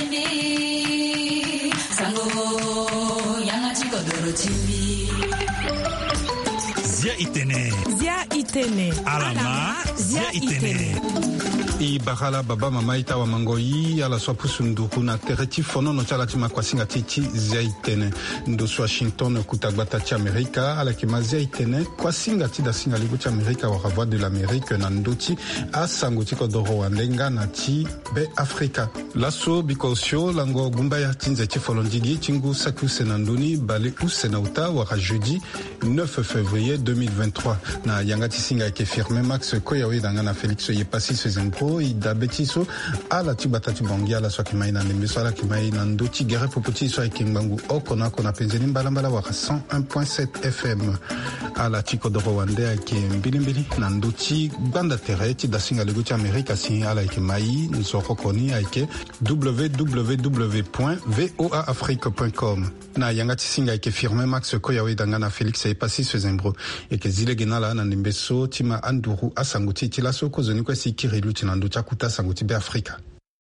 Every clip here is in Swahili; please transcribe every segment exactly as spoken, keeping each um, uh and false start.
chimbi sango yanga chiko doro chimbi Zia itene Zia itene Alama Zia itene I bakala baba mama ita wa mangoi ala swa pusunduku na tereti fono no chala tima kwa singa titi Zia itene ndo Washington kutagbata cha Amerika ala kima Zia itene kwa singa tida singa ligu cha Amerika wa Voix de l'Amérique na ndoti asango tiko doro wandenga na ti be Afrika laso bikosyo lango gumba ya tinze tifolondigi tingu saku senanduni bale ou senauta waka jeudi neuf février deux mille vingt-trois na yangati singa ke firme Max Koyawe danga na Félix Yepasi Sezempro i dabetiso ala tibata tibongia la swaki maina nembeso ala kimai na ndoti gere popoti so ikimbangu okona kona penzeni mbalambala waka cent un point sept F M ala tiko doro wande ke mbilimbili na ndoti banda tereti da singa lego cha Amerika si ala kimai nzoko koni aike w w w point voa afrique point com na yangati singa ke firme Max Koyawe danga na Félix Yepasi Sezempro e ke zile genala na nembeso tima anduru asanguti tilaso kozoni kwa sikirilu tinando chakuta sanguti be Afrika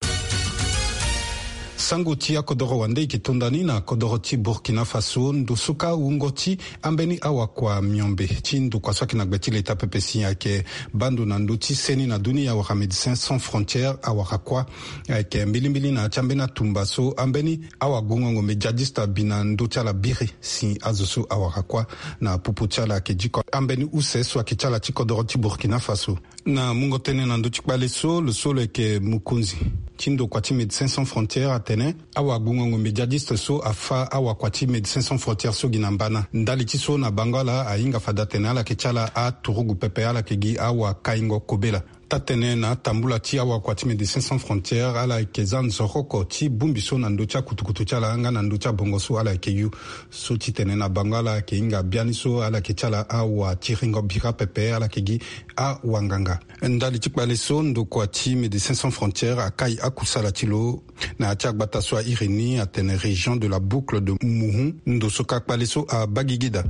sanguti ya kodoro wande ikitondani na kodoro ti Burkina Faso ndusuka ungoti ambeni awa kwa miombe chindu kwa swaki na gbeti leta pepesi yake bandu na nduti seni na duni ya waka Médecins Sans Frontières awa kwa yake mbilimbili na chambe na tumbaso ambeni awa gungongo mejadista bina nduti ala biri si azosu awa kwa na pupu chala ke jiko ambeni use swaki chala ti kodoro ti Burkina Faso na mungo tene na nduti kbaleso le solo ke mukunzi chindo kwati Médecins Sans Frontières atene awa gungongo mediadiste so afa awa kwati Médecins Sans Frontières so ginambana ndali tiso na bangala ainga fadatene ala kechala a turugu pepe ala kegi awa kaingo kobela tatene na tambula ti awa kwati Médecins Sans Frontières ala kezan zoroko ti bumbiso na ndocha kutukutu chala anga na ndocha bongoso ala keyu so titene na bangala ke inga bianiso ala kechala awa tiringo bira pepe ala kegi a wanganga ndali tikbale so ndo kwati Médecins Sans Frontières akai akusala tilo na tiagbata so irini atene région de la boucle de Mouhou ndo soka kbale so a Bagigida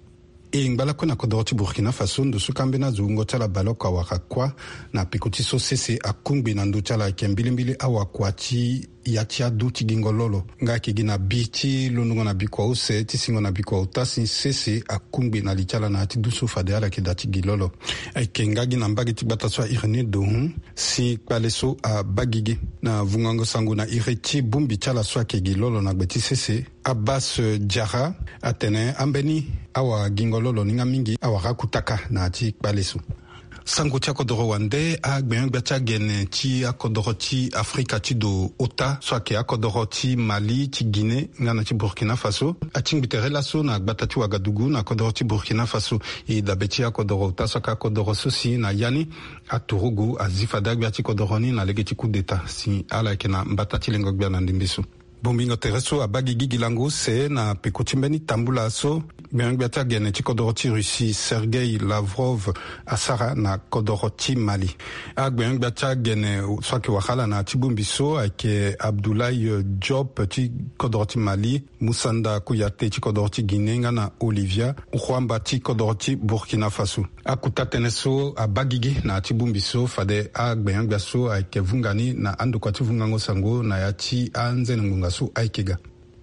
e ngbala kona kodoroti Burkina Faso ndo sukambe na zungo tala baloka wakakwa na pikoti so sese akungbi na ndo tala kembilimbili awakwati yatia duti gingololo nga kigina biti lunungo na bikwa use tisingo na bikwa utasi sese akungbi na lichala na ati dusu fade ala kidati gilolo eke ngagi na mbagi tibata swa irene dohun si kwaleso a bagigi na vungango sangu na ireti bumbi chala swa ke gilolo na gbeti sese Abbas Diarra atene ambeni awa gingololo ninga mingi awa rakutaka na ati kwaleso sango ti akodoro wande agben gbacha gene ti akodoro ti Afrika ti do ota so ke akodoro ti Mali ti Guinée ngana ti Burkina Faso atingbitere laso na gbata ti Ouagadougou na akodoro ti Burkina Faso e dabeti akodoro ota so ka akodoro so si na yani aturugu azifada gba ti kodoro ni na lege ti coup d'état si ala ke na mbata ti lengo gba na ndimbiso bombingo tereso a bagigi gilango se na pekotimbeni tambula so biangbiata gene ti kodoroti Russie Sergei Lavrov asara na kodoroti Mali a biangbiata gene swaki wakala na tibumbiso ake Abdoulaye Diop ti kodoroti Mali Moussanda Kouyaté ti kodoroti Guinée na Olivia Ouamba ti kodoroti Burkina Faso akuta teneso a bagigi na tibumbiso fade a biangbiaso ake vungani na ando kwati vungango sango na yati anze ngunga su aikega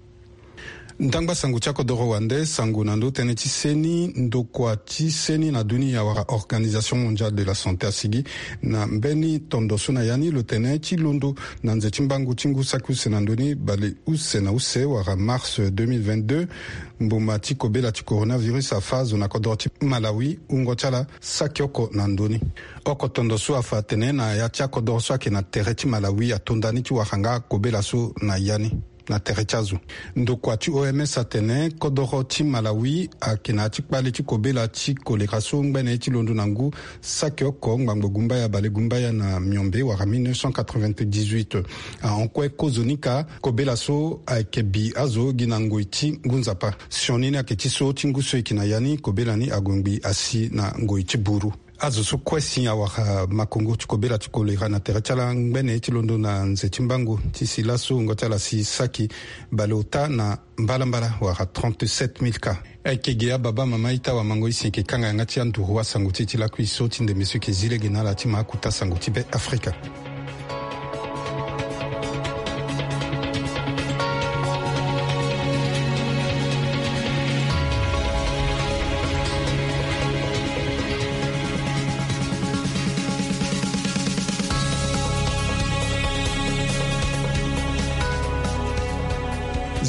ndangba sangu chako doro wande sangu nando tene ti seni ndokwa ti seni na dunia wara Organisation Mondiale de la Santé asigi na mbeni tondo suna yani lo tene ti londo na nze timbangu tingu saku senandoni bale use na use wara mars deux mille vingt-deux mbuma ti kobela ti coronavirus afa zo na kodoro ti Malawi ungo chala sakioko nandoni oko tondo su afa tene na ya ti akodoro so ake na tere ti Malawi atondani ti wakanga kobela so na yani na terechazu ndokwa ti O M S atene kodoro ti Malawi akena ti kpale ti kobela ti kolera so ngbene ti londo nangu saki oko ngbango gumba ya bale gumba ya na miombe wara mille neuf cent quatre-vingt-dix-huit onkwe kozonika kobela so ayeke bi azo gi na ngoi ti ngunzapa sioni ni ayeke ti so ti ngu so yeke na yani kobela ni agongbi asi na ngoi ti buru azo so kwesi awaka makongo ti kobela ti kolera na tere ti ala ngbene ti londo na nze ti mbangu ti si laso ngo ti ala si saki bale ota na mbalambala wara trente-sept mille cas ayeke ge ababa mama ita wamango e si yeke kanga yanga ti anduru asango ti ti laku e so ti ndembe so yeke zile ge na ala ti ma akuta sango ti be Afrika.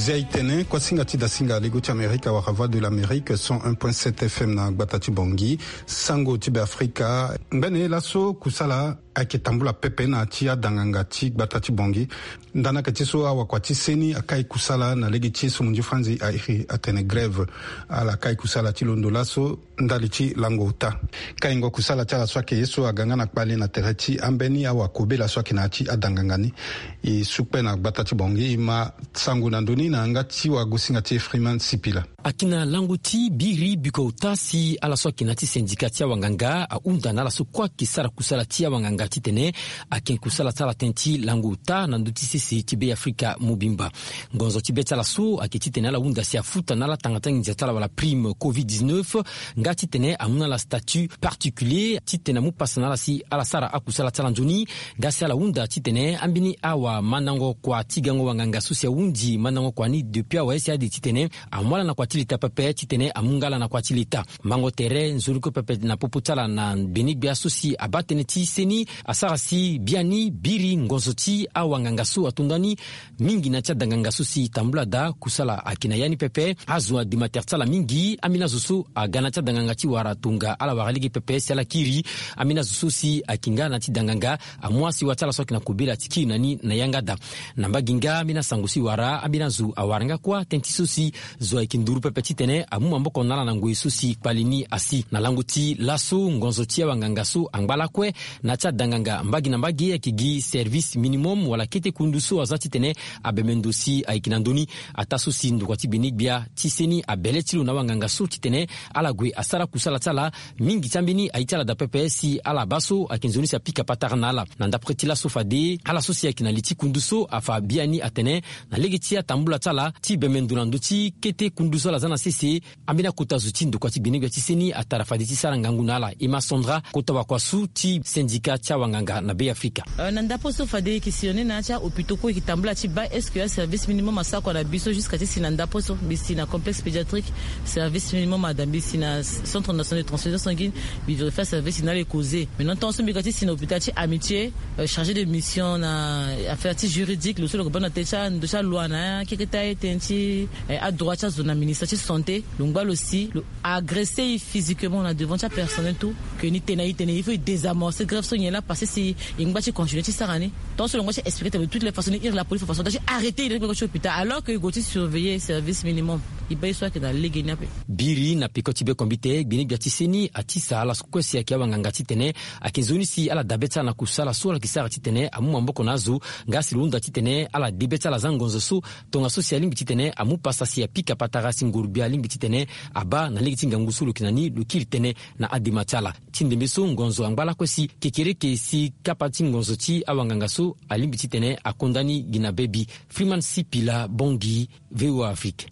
Zaitene kwa singa tida singa ligo ti Amerika wa Rava de l'Amérique cent un virgule sept F M na Gbatati Bongi sango tibe Afrika ngane laso kusala ake tambula pepe na tia danganga ti Gbatati Bongi ndana ka tiso awa kwa tiseni akai kusala na legi tiso munji franzi airi atene grève ala kai kusala ti londo laso ndali ti langota kai ngo kusala ti ala swake yeso aganga na kpali na tereti ambeni awa kobe la swake na ti adangangani i sukpe na Gbatati Bongi ma sango na ndoni na ngati wa gosinga ti Freeman Sipila akina languti biri bikouta si ala so kinati syndicate ya wanganga a unda na la so kwa kisara kusala tia wanganga titene akin kusala tala tenti languta na nduti sisi tibe Afrika mubimba ngonzo tibe tala so akititene ala unda si afuta na la tangatanga njatala wala prime covid dix-neuf ngati tene amuna la statut particulier titene mu pasana la si ala sara akusala tala njoni ngasi ala unda titene ambini awa manango kwa tigango wanganga susia undi manango kwa ni depuis awa esi adi titene amwala na kwa tilita pepe titene amungala na kwa tilita mango tere nzuruko pepe na poputala na benik bia susi abatene ti seni asarasi biani biri ngozoti awangangasu atundani mingi na tia dangangasu si tambula da kusala akina yani pepe azwa di matertsala mingi amina zusu agana tia dangangati wara tunga ala waraligi pepe sala kiri amina zusu si akinga na ti danganga amwasi watala soki na kubira tiki nani na yangada namba ginga amina sangusi wara amina zu awaranga kwa tentisu si zo ikinduru pepe titene amu mboko nala na ngwe susi palini asi na languti laso ngonzoti awangangasu angbala kwe na tia danganga mbagi na mbagi ya kigi service minimum wala kete kundusu azati tene abemendosi aikinandoni atasusi ndukwati binik bia tiseni abele tilo na wanganga su titene ala gwe asara kusala tala mingi tambini aitala da P P S ala baso akinzoni sa pika patarnala na ndapretila sofade ala sosi akinaliti kunduso afa biani atene na legitia tambula tala ti bemendunanduti kete kunduso la zana sese ambina kutazuti ndukwati binik bia tiseni atarafaditi sara ngangunala ima Sondra kota wakwasu ti syndicat tia wanganga na be Afrika uh, nanda poso fade kisione na cha opitoko kitambula ti ba est-ce que y a service minimum à ça qu'on a biso jusqu'à ti sinanda poso bisina complexe pédiatrique service minimum à dambi na centre national de transfusion sanguine bi vérifier service na les causer maintenant ton so bikati sina hôpital ti amitié uh, chargé de mission na affaires ti juridique le solo bona techa de cha loi na kikita etenti à droite cha zone administrative santé longba aussi le agresser physiquement na devant cha personnel tout que ni tenaï tenaï il faut désamorcer grève son là parce que si il va continuer ti sarani ton so longba expliquer de toutes les façons ir la police façon d'arrêter de quelque chose hôpital alors que goti surveiller service minimum il paye soit que dans les guinéens biri na pikoti be kombite bini biatiseni atisa ala kwesi ya kiwanganga titene akinzoni si ala dabeta na kusala sura kisara titene amu mboko nazo ngasi lunda titene ala debeta la zangonzo su tonga social limbi titene amu pasasi ya pika patara singurbia limbi titene aba na ligi tingangusu lukinani lukiri tene na adimatala tindembeso ngonzo angbala kwesi kekereke si kapati ngonzo ti awanganga su alimbi titene akondani gina baby Freeman Sipila Bongi V O A Afrique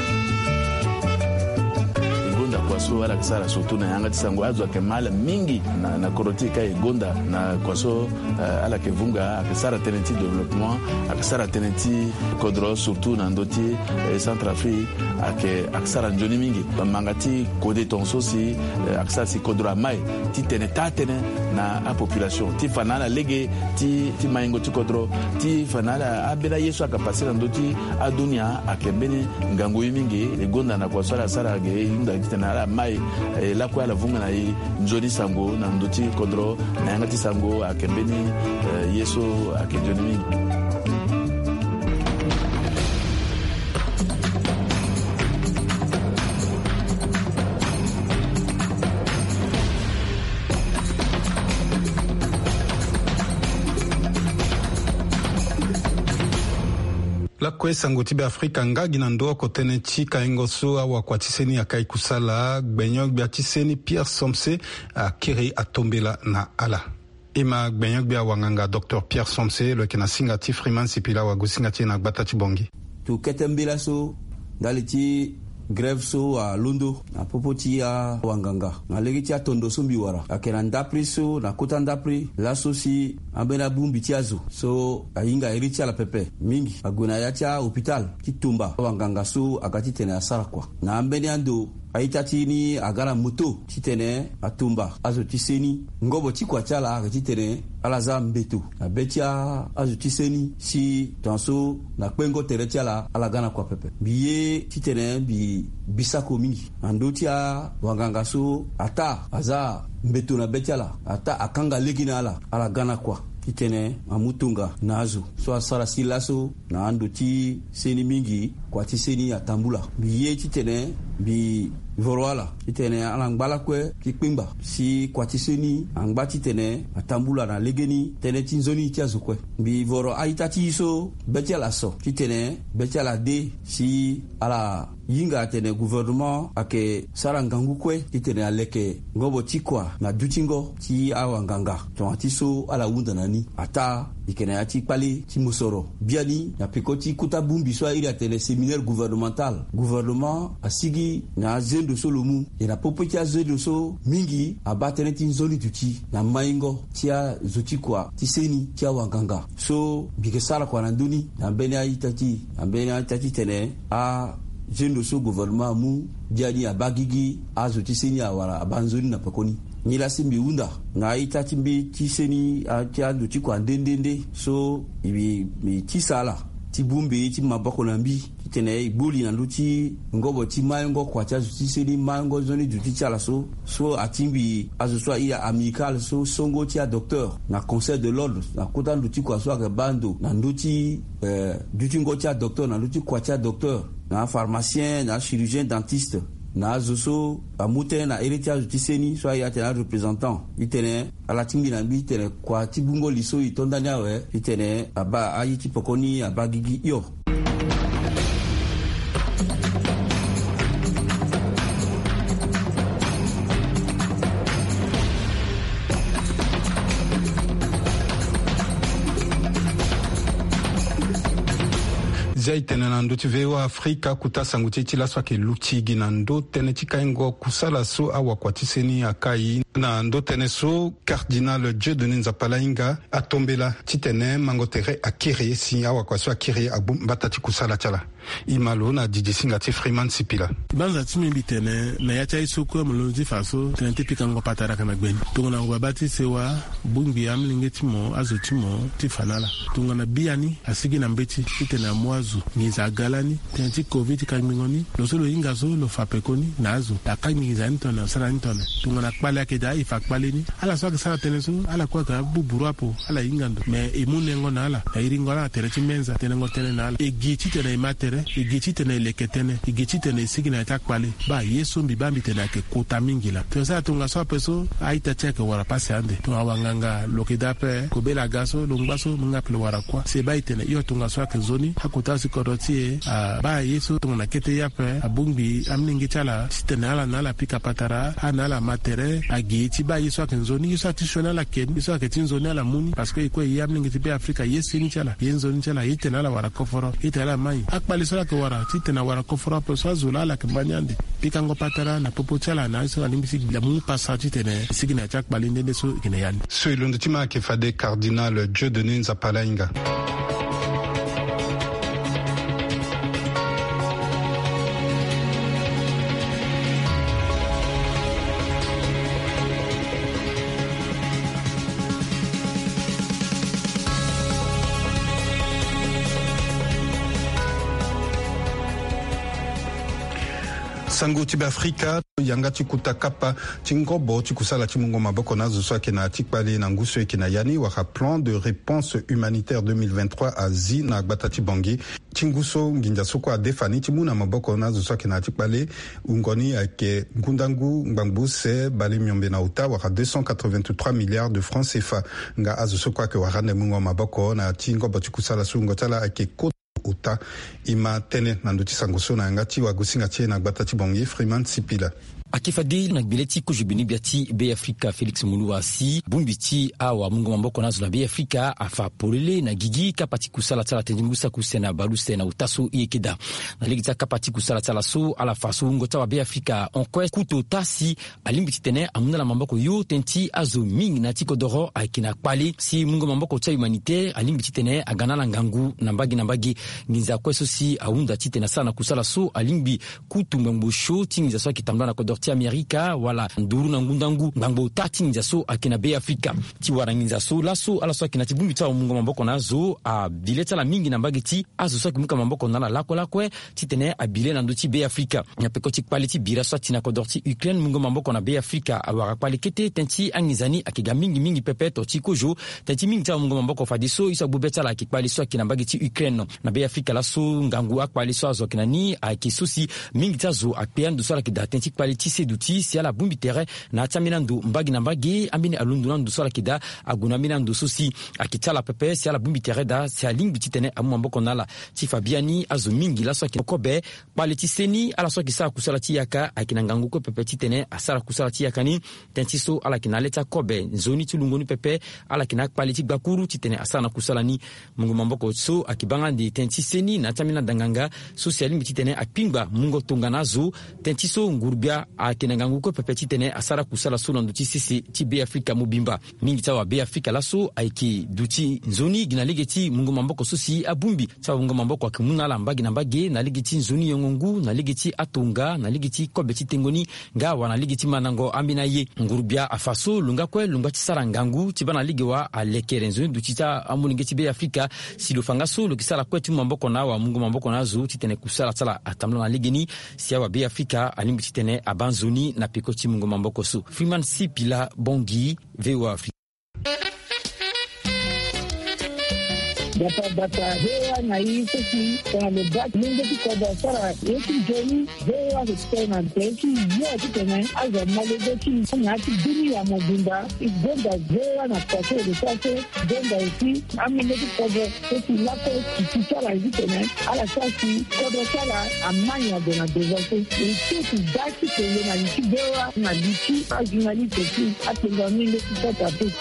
kwaso wala kisara surtout na yanga tisango azwa kemala mingi na na korotika igonda na kwaso uh, ala kevunga akisara tenenti développement akisara tenenti kodro surtout na ndoti eh, Centrafrique ake akisara njoni mingi bamangati kode tonso si uh, akisara si kodro mai ti teneta tene na a population ti fanala lege ti ti maingo ti kodro ti fanala abela yesu akapasira ndoti adunia akembeni ngango mingi igonda na kwaso ala sara ge inda tena ala mai eh, la kwa la vunga na i njoni sango na ndoti kodro na yangati sango akembeni eh, yeso akenjoni mingi la kwe sanguti be Afrika ngagi na ndo kotene chika ingoso awa kwa tiseni akai kusala gbenyog bia tiseni Pierre Somse a kiri atombela na ala ima gbenyog bia wanganga Docteur Pierre Somse le kena singati Freeman Sipila wa gusingati na Gbatati Bongi tu ketembela so daliti grève so a Londo na popoti ya wanganga na legiti atondo so mbiwara akena ndapri so na kota ndapri la so si ambena bumbi tiazo so ayinga eriti ala pepe mingi agona ya tia hôpital kitumba wanganga so akati tena asara kwa na ambeni ando aita ti ni agala moto ti tene atumba azo ti seni ngobo ti kwa chala ti tene ala za mbeto na betia azo ti seni si tanso na kpengo tere tiala ala gana kwa pepe biye ti tene bi bisako mingi ando tia wanganga so ata aza mbeto na betiala ata akanga legina ala ala gana kwa kitene amutunga nazo so asara silaso na ando ti seni mingi kwa ti seni atambula biye kitene bi vorwala kitene ala ngbala kwe kipimba si kwa ti seni angba kitene atambula na legeni tene tinzoni ti azokwe bi voro aita ti so betiala so kitene betiala de si ala yinga tene gouvernement ake sarangangu kwe kitene aleke ngobo ti kwa na dutingo ti awanganga to ti so ala wunda nani ata ikene ati pale ti mosoro biani ya pekoti kuta bumbi so iri atene séminaire gouvernemental gouvernement asigi na zendo solomu e na popoti a zendo so mingi abatene ti nzoni tuti na maingo ti a zoti kwa ti seni ti awanganga so bike sala kwa nanduni na bene aitati na bene aitati tene a jendo so gouvernement mu diani abagigi azo ti seni awara abanzoni na pekoni nila simbi unda na ita timbi ti seni a ti ando ti kwa ndendende so ibi mi ti sala ti bumbi ti maboko na mbi ti tene ibuli na ndo ti ngobo ti mayengo kwa ti azo ti seni mayengo zoni du ti tiala so so atimbi azo so iya amical so songo ti a docteur na conseil de l'ordre na kota ndo ti kwa so ake bando na ndo ti eh, du ti ngo ti a docteur na ndo ti kwa ti a docteur na pharmacien na chirurgien dentiste na zoso amute na héritage ti seni so ya tena représentant itene ala timbi na bi tene kwa tibungo liso itondani awe itene aba ayi ti pokoni aba gigi yo zia itene na ndo ti vewa Afrika kuta sangu ti ti laso ayeke lutigi na ndö tënë ti kaingo kusala so awakua ti seni akai na ndö tënë so cardinal Dieudonné Nzapala hinga atombela ti tene mango tere akiri si awakua so akiri agbata ti kusala ti ala i malo na didi singa ti Freeman Sipila banza ti mbi tene na ya ti aye kue mo loni ti fa so tene ti pikango pataraka na gbeni tongana ngba ti sewa bungbi amlinge ti mo azo ti mo ti fanala tongana biani asigi na mbeti ti tene amu azo ngiza galani tene ti covid ti kangmingoni lo so lo hinga so lo fa pekoni na azo aka ngiza ni tone sara ni tone tongana kpale ayeke da i fa kpale ni ala so ayeke sara tene so ala kue ayeke abuburu apo ala hinga ndo me e mu nengo na ala na iri ngo ala tere ti menza tene ngo tene na ala e gi ti tene e ma tere e gi ti tene e leke tene e gi ti tene e sigi na ti akpale ba ye so mbi ba mbi tene ayeke kota mingi la tongana sara tonga so ape so aita ti ayeke wara pasi ande tongana wanganga lo yeke dape kobela ga so lo ngba so mu nga ape lo wara kuâ se ba e tene iyo tonga so ayeke nzoni akota si kodro ti e a ba ye so tongana kete ye ape abungbi amningi ti ala ti tene ala na ala pika patara ana ala ma tere agi ti ba ye so ayeke nzoni ye so ayeke ti sioni ala keni ye so ayeke ti nzoni ala muni parce que e kue ye amningi ti be Afrika ye seni ti ala ye nzoni ti ala ye tene ala wara koforo ye tene ala mai akpale so ayeke wara ti tene wara koforo ape so azo la ala yeke mbani ande pikango patara na popo ti ala na so alingbi si la mu pasa ti tene sigi na ti akpale ndende so yeke na yani so e londo ti ma ayeke fade cardinal Dieudonné Nzapala hinga. sango ti be Afrika yanga ti kuta kapa ti ngobo ti kusala ti mungo maboko na zo so ayeke na ti kpale na ngusu yeke na yani wara plan de réponse humanitaire deux mille vingt-trois azi na agbata ti bongi ti nguso ngindia so kue adefa ni ti mu na maboko na zo so ayeke na ti kpale ungoni ayeke ngundangu ngbangbu se bale miombe na uta wara deux cent quatre-vingt-trois milliards de francs C F A nga azo so kue ayeke wara nde mungo maboko na ti ngobo ti kusala so ngo ti ala ayeke kota uta ima tene na ndö ti sango so na yanga ti wagu singa ti e na gbata ti bongi Freeman Sipila akifadi na bileti ko jubini biati be Afrika Felix Muluasi bumbiti awa mungu mamboko nazo na be Afrika afa polele na gigi kapati kusala tsala tenjingusa kusena baluse na utasu yekida na ligita kapati kusala tsala so ala faso ngota wa be Afrika onkwe kuto tasi alimbiti tene amuna la mamboko yo tenti azo ming na tiko doro akina kwali si mungu mamboko cha humanitaire alimbiti tene agana la ngangu na mbagi na mbagi nginza kweso si aunda titena sana kusala so alimbi kutu mbosho tingiza so kitambana na kodorti Amerika wala nduru na ngundangu ngambo tati nginza so akina be Afrika ti waranginza so laso ala so akina tibumbi ta mungu mamboko nazo a bileta la mingi na mbagi ti azo so kimuka mamboko na la lako lakwe titene abile na ndoti be Afrika nyapeko ti quality bira so tina kodorti Ukraine mungu mamboko na be Afrika awara quality tenti angizani akiga mingi mingi pepe to ti kojo tenti mingi ta mungu mamboko fadiso isa bubeta la kikwali so akina mbagi ti Ukraine na be Afrika laso ngangu akwali so azo kinani akisusi mingi tazo akpeando so la kida tenti quality seduti si ala bumbi tere na tamina ndo mbagi na mbagi ambini alundu ndo so la kida aguna mina ndo sosi akitala pepe si ala bumbi tere da si alingi titene amu mboko nala ti Fabiani azo mingi la so kinokobe quality seni ala so kisa kusala ti yaka akina ngangu ko pepe titene asala kusala ti yaka ni tenti so ala kinaleta kobe zoni ti lungoni pepe ala kina quality bakuru titene asana kusala ni mungu mamboko so akibanga ndi tenti seni na tamina danganga so si alingi titene akpingba mungo tonganazo tenti so ngurbia akina ngangu ko pepe titene asara kusala so ndo ti sisi ti be Afrika mobimba mingi tawa be Afrika laso aiki duti nzoni gina ligeti mungu mamboko so si abumbi tawa mungu mamboko akimuna la mbagi na mbagi na ligeti nzoni yongongu na ligeti atonga na ligeti kobe titengoni nga wana ligeti manango ambina ye ngurbia afaso lunga kwe lunga ti sara ngangu ti bana ligewa alekere nzoni duti ta amuningeti be Afrika si lo fanga so lo kisala kwe ti mamboko na wa mungu mamboko nazo titene kusala tsala atamla na ligeni si wa be Afrika alimbi titene abanzoni na pikoti mungu mamboko so Freeman Sipila Bongi V O A Afrika data data hewa na hii sisi kwa lebak mungu tikoda sara yeki joni hewa kutena teki yote tena aza malebeki na ati dunia mobimba igonda hewa na kwaso de kwaso gonda isi amene tikoda sisi lako kitara hivi tena ala sasi kodo sala amanya dona devote isi daki tele na liki hewa na liki ajinali teki atenga mingi tikoda teki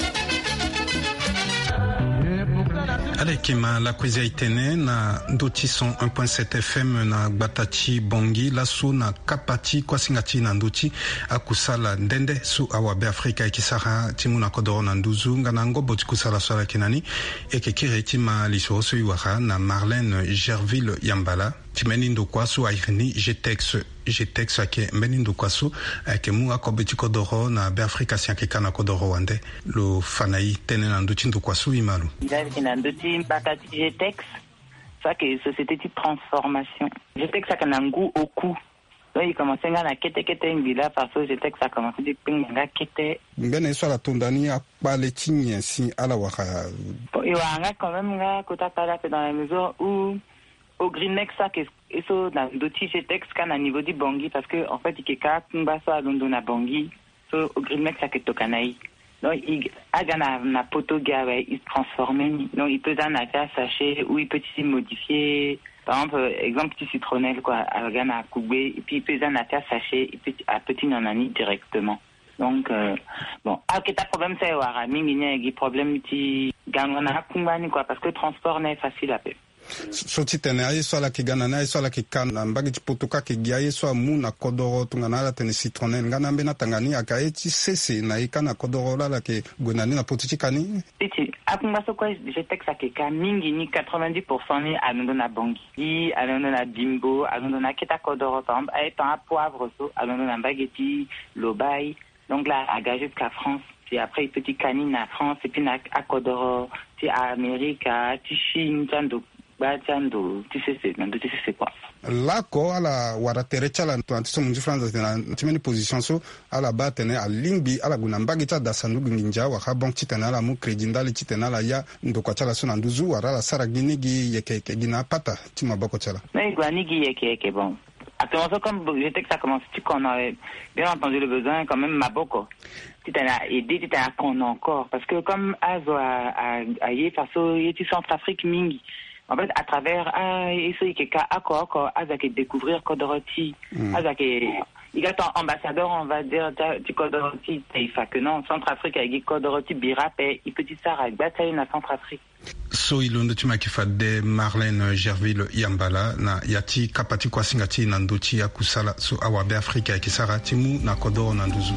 Ale kima la kwezi itene na ndoti son un point sept F M na Gbatachi Bongi lasu na kapati kwa singati na ndoti akusala ndende su awabe Afrika ikisara timu na kodoro na nduzu ngana ngobo tikusala swala kinani eke kire tima lisoso iwara na Marlène Gerville Yambala timeni ndo kwasu airini Jetex Jetex ake mbeni ndo kwasu ake mu akobe tikodoro na be Afrika siake kana kodoro wande lo fanai tene na ndoti ndo kwasu imalu David na ndoti bakati Jetex ça que société de transformation Jetex ça kana ngu oku donc il commençait à kete kete ngila parce que Jetex ça commençait de pinga kete mbene swala tondani akpale tinye si ala waka il y a quand même nga kota kala dans la maison où au Greennex ça que eso na ndoti Jetex kana niveau di Bongi parce que en fait il keka kumba so alondo na Bongi so au Greennex ça que tokanai donc il a gana na poto gawe il transformer donc il peut dans un sachet ou il peut s'y modifier par exemple exemple petit citronnelle quoi à gana koubé et puis il peut dans un sachet et puis à petit nanani directement donc euh, bon ah que ta problème c'est wara mingi ni problème ti gana kumbani quoi parce que transport n'est facile à faire soti tene aye swala kigana na aye swala kikana mbagi chiputuka kigiaye swa mu na kodoro tungana la tene citronnelle ngana mbena Tanganyika akaeti sese na ikana kodoro la ke gonani na potichikani titi akumba so kwa Jetex akeka mingi ni quatre-vingt-dix pour cent ni alondo na Bongi alondo na Bimbo alondo na keta kodoro par exemple ay pan poivre so alondo na bageti lobai donc là à gagé jusqu'à France puis après petit canine à France et puis na à kodoro ti à Amérique ti Chine tando batando tu sais c'est non tu sais c'est quoi la ko ala wara terecha la antiso munji France na timeni position so ala batene alimbi ala gunambagi ta dasandu nginja wa habon titana la mu credit ndali titana la ya ndoko chala so na nduzu wara la sara ginigi yeke gina pata tima bako chala mais gwanigi yeke yeke bon actuellement comme je sais que ça commence tu qu'on a bien entendu le besoin quand même maboko titana aidé titana qu'on encore parce que comme azo a a yé faso yeti Centrafrique mingi en fait à travers ah isso ikeka akoko azake découvrir kodoroti azake il est ambassadeur, on va dire, du Kodoroti Taifa, que non, Centrafrique, avec Kodoroti Birape, il peut dire ça avec bataille na Centrafrique. So ilondo tima kifade Marlène Gerville Yambala na yati kapati kwa singati na ndochi ya kusala so awabe Afrika ya kisara timu na Kodoro na nduzu.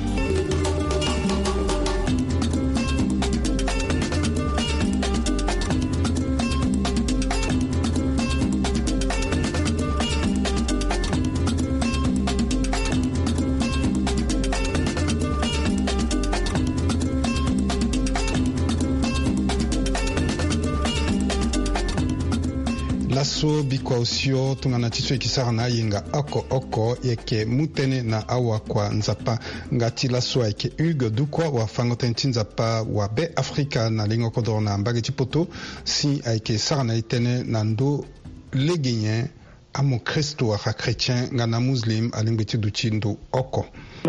So bikwa usio tungana tiso ikisara na yinga oko oko yeke mutene na awa kwa nzapa ngati la so yeke Hugues Dukwa wa fangotenti nzapa wa be Afrika na lingo kodoro na mbageti poto si ayeke sara na itene na ndo legenyen amo Kristo wa chrétien ngana muslim alimbeti duchi ndo oko.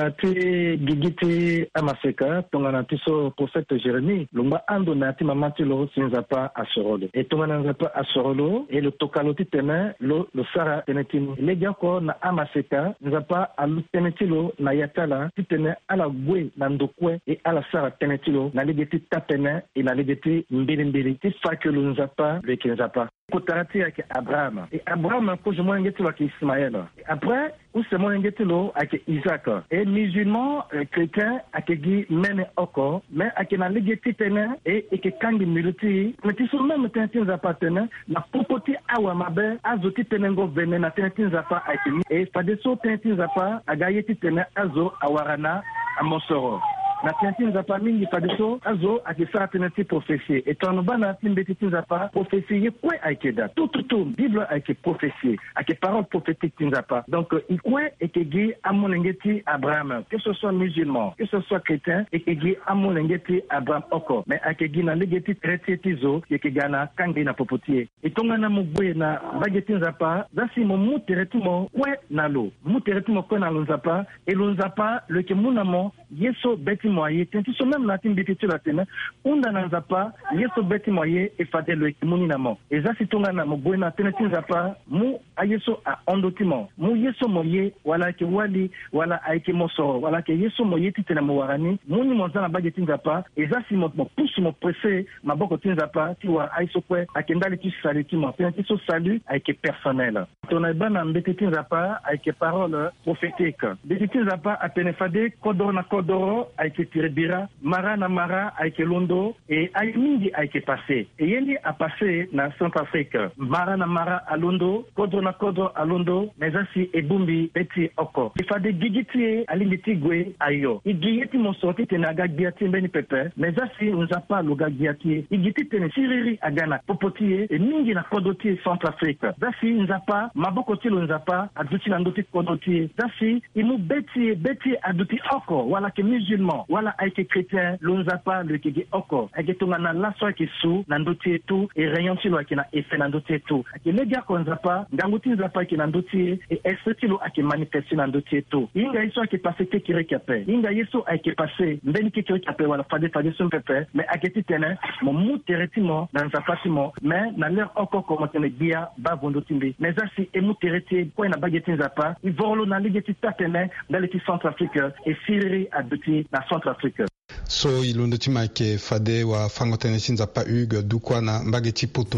Nati gigiti amaseka tongana tiso prophète Jérémie longba ando nati mamati lo sinzapa asorolo et tongana nzapa asorolo et le tokaloti tene lo lo sara tenetini legiako na amaseka nzapa alu tenetilo na yatala titene ala gwe na ndokwe et ala sara tenetilo na legeti tapene et na legeti mbili mbili tifakelo nzapa le nzapa kotarati yake Abraham et Abraham ko je mo ngeti wa Ismaël après ou c'est mon ngeti avec Isaac et musulmans euh, chrétiens akegi mene oko mais akena legeti tene et et que kangi militi mais ti sur même tentin zapatene na popoti awa mabe azoti tenengo vene na tentin zapa akeni et fadeso tentin zapa agayeti tene azo awarana amosoro na tentin zapa mingi fadeso azo akisa teneti prophétie et ton bana timbeti zapa prophétie quoi akeda tout tout tout bible avec prophétie avec parole prophétique tinzapa donc quoi et que gi amonengeti Abraham que ce soit musulman que ce soit chrétien et que gi amonengeti Abraham oko mais akegi na legeti tretietizo et que gana kangi na popotie et tongana mugwe na bageti nzapa zasi mo muteretimo kwe nalo muteretimo kwe nalo nzapa et lo nzapa le ke munamo yeso beti moye tenti so même na timbiti tu la tena unda na nzapa yeso beti moye e fade le ke muninamo et zasi tongana mugwe na teneti nzapa mu ayeso a ondotimo mu yeso moye wala ke wali wala aike moso wala ke yeso moye titena mo warani muni monzana bageti nzapa ezasi mo pusu mo pressé maboko tinzapa tiwa aiso kwe akendali ti saliti mo tenti so salut aike personnel tona bana mbeti tinzapa aike parole prophétique mbeti tinzapa apene fade kodoro na kodoro aike tiribira mara na mara aike londo et aike mingi aike passé et yendi a passé na Centrafrique mara na mara alondo kodoro na kodoro alondo nezasi ebumbi beti oko ifade gigiti alimbiti gwe ayo igiyeti mosoti tenaga giati mbeni pepe nezasi nzapa loga giati igiti tene siriri agana popotie e mingi na kodoti Centrafrique zasi nzapa maboko tilo nzapa aduti na ndoti kodoti zasi imu beti beti aduti oko wala ke musulman wala aike chrétien lo nzapa le kigi oko ake tonga na laso ke su na ndoti etu e rayon tilo ake na efe na ndoti etu ake lega ko nzapa nganguti nzapa ke na ndoti e estilo ake manifesti na ndoti etu inga iso ake pase ke kire kape inga yeso ake pase mbeni ke kire kape wala fade fade sum pepe mais ake titene mo muteretimo na nzapatimo mais na leur oko ko motene bia ba vondo timbi mais asi e mutereti ko na bageti nzapa i vorlo na ligeti tatene dans le Centrafrique et siriri aduti na Centrafrique. So ilondo tima ke fade wa fangotene nzapa Hugues Dukwa na mbageti poto.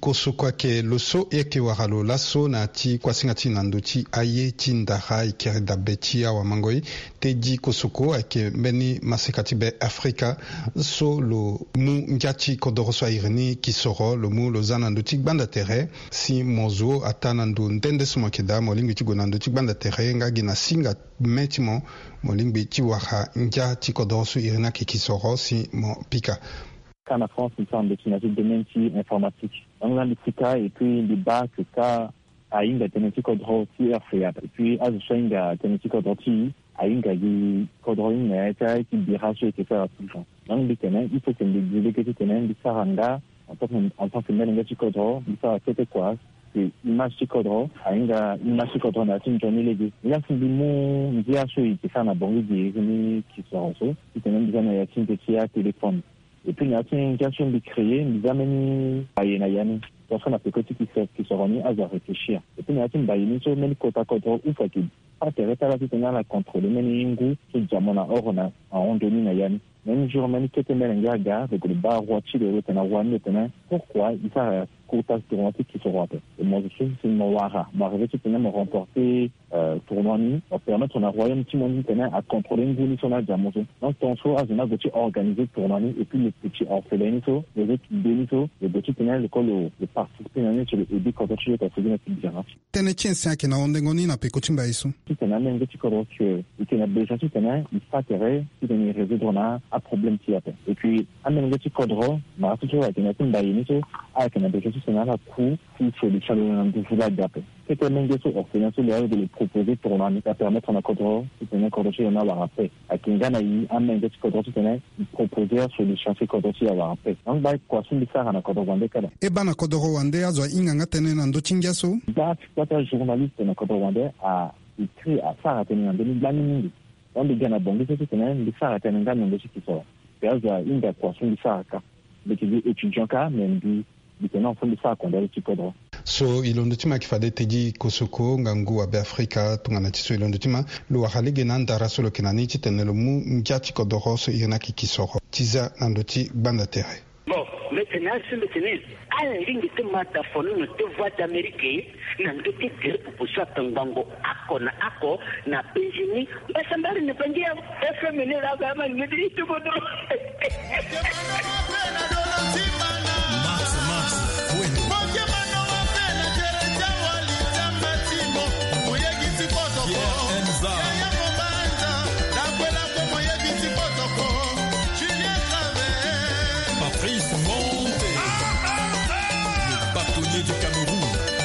kosoko ke loso eke waralo laso na ti kwasinga ti nando ti aye ti ndara ikere dabe ti awa mangoi te di kosoko ake mbeni maseka ti be Afrika so lo mu ngia ti kodoro so airi ki soro lo mu lo za nando ti gbanda tere si mozo ata nando ndende so mo keda mo lingbi ti go nando ti gbanda tere nga gi na singa me ti mo mo lingbi ti wara ngia ti kodoro so irina ki ki soro si mo pika. En France, il semble qu'il y a des domaines informatiques. On a des cas et puis des bacs, cas à une thématique de droit aussi à faire. Et puis, à ce moment, la thématique de droit à une gagée, code mais qui dira ce que faire à tout le temps. Donc, il faut que les délégués qui tiennent des saranga, en tant que mélange de code droit, ils savent c'était quoi. C'est image de code droit, à une image de code droit, c'est une journée léguée. Il y a des mots, il y a des choses qui sont à bon, qui sont en dessous, qui tiennent des années à un téléphone. Et puis, il y a une question de créer, nous amène à Yenayani. Parce qu'on a fait côté qui se remet à réfléchir. Et puis, il y a une baïne sur le côté à côté, où faut qu'il pas te réparer la contrôle. Mais il y a un goût, c'est déjà mon or, on a en donné Nayani. Même jour, même que tu mets un gars, avec le bar, watch, le route, et pourquoi il faut courtage tournoi qui se rate. Et moi, je suis c'est mon wara. Moi, je vais te me remporter, euh, tournoi, pour permettre à royaume petit monde à contrôler une ville sur la diamoso. Donc, ton choix, je vais organiser tournoi, et puis les petits orphelins, les autres bénito, les petits ténèbres, l'école, le participer sur le début quand tu es à ce que tu diras. Tene tiensi yake na ondengoni na pekotimba isu. Si tu as même petit corps que, tu as besoin, tu as, il s'atterrait, tu as résoudre un problème qui a fait. Et puis, un même petit corps, ma toujours avec une atteinte d'aïnito, avec un besoin c'est un coup qui solution de vouloir d'appel. C'est un même gestion orphelin sur l'air de le proposer pour l'année à permettre un accord, c'est un accord de avoir appel. À Kingana, il y a un même gestion cordon, c'est un proposer une solution, c'est cordon, c'est avoir appel. Donc, bah, quoi, c'est une faire un accord de Rwanda. Et ben, accord de Rwanda, azo inganga tene nando chingaso. Bah, c'est un journaliste de l'accord de Rwanda a écrit à Sarah Tenen en deux mille vingt. On dit bien à Bongi, c'est un de Sarah Tenen dans le qui sort. C'est un inga quoi, c'est une Sarah. Mais qui est étudiant, même du so ilondotima kifade teji kosoko ngangu abe Afrika tungana tiso ilondotima lo wahalige nandara solo kinani chitenelo mu njati kodoro so irina kikisoro tiza nandoti banda tere. Bon, maintenant, c'est maintenant, à la ligne de mataphone, nous te voix d'Amérique, nous te dire pour ça, Tangango, Ako, na Ako, na Benjini, mais ça m'a ne pas dire, efféminé la gamme, me dit tout le monde. Du Cameroun.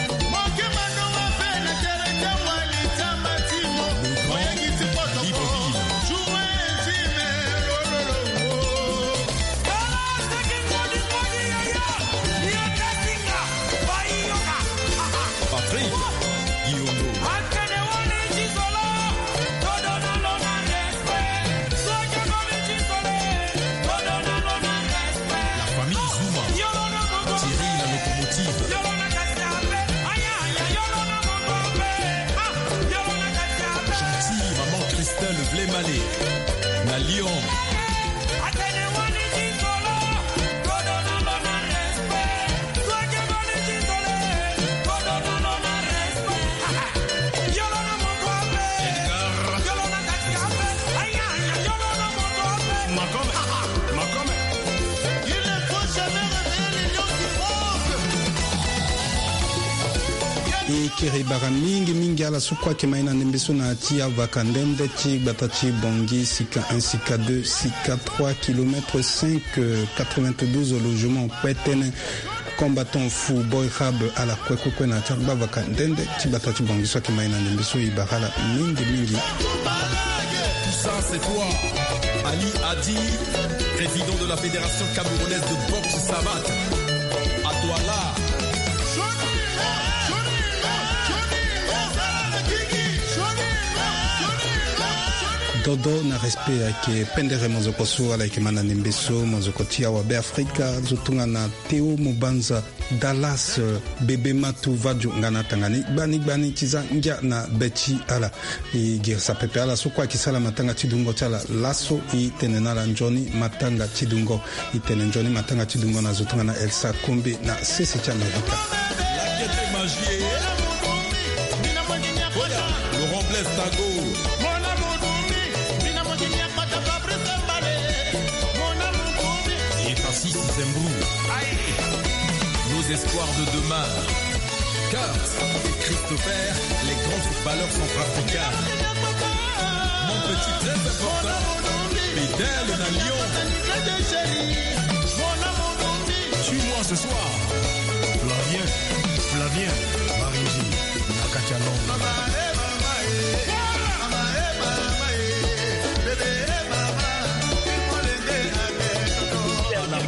Na Lyon. E kiri bara mingi mingi ala sukwa kemaina nembeso na tia vakandende ti batachi bongi sika un sika deux sika trois kilomètres cinq quatre-vingt-douze logements petene combattant fou boy hab ala kweko kwena chamba vakandende ti batachi bongi so kemaina nembeso ibara mingi mingi. Tout ça c'est toi Ali Adi, président de la Fédération camerounaise de boxe savate à Douala. dodo na respect yake pendere mozoko so ala ikimana nimbeso mozoko tia wa be Afrika zotunga na Theo Mubanza Dallas bebe matu vaju ngana tangani bani bani tiza nja na beti ala i girsa pepe ala so kwa kisala matanga tidungo chala lasso i tenenala njoni matanga tidungo i tenenjoni matanga tidungo na zotunga na Elsa Kombe na sisi cha Amerika. Laurent Blaise Tago. Et Francis Zembrou. Nos espoirs de demain. Kurt et Christopher, les grands footballeurs centrafricains. Mon petit très important. Fidèle d'un lion.